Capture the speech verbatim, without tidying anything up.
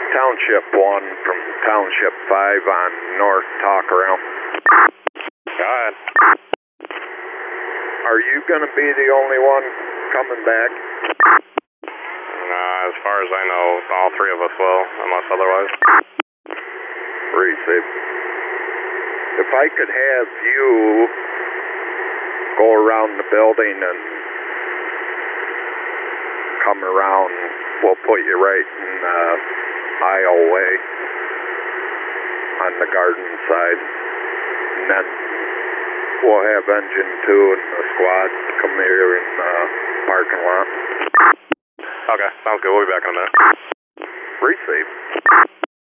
Township one from Township five on North Talk Around. Go ahead. Are you going to be the only one coming back? Uh, as far as I know, all three of us will, unless otherwise. Receive. If I could have you go around the building and come around, we'll put you right in uh, aisle way on the garden side. And then we'll have engine two and the squad come here in the parking lot. Okay, sounds good. We'll be back in a minute. Receive.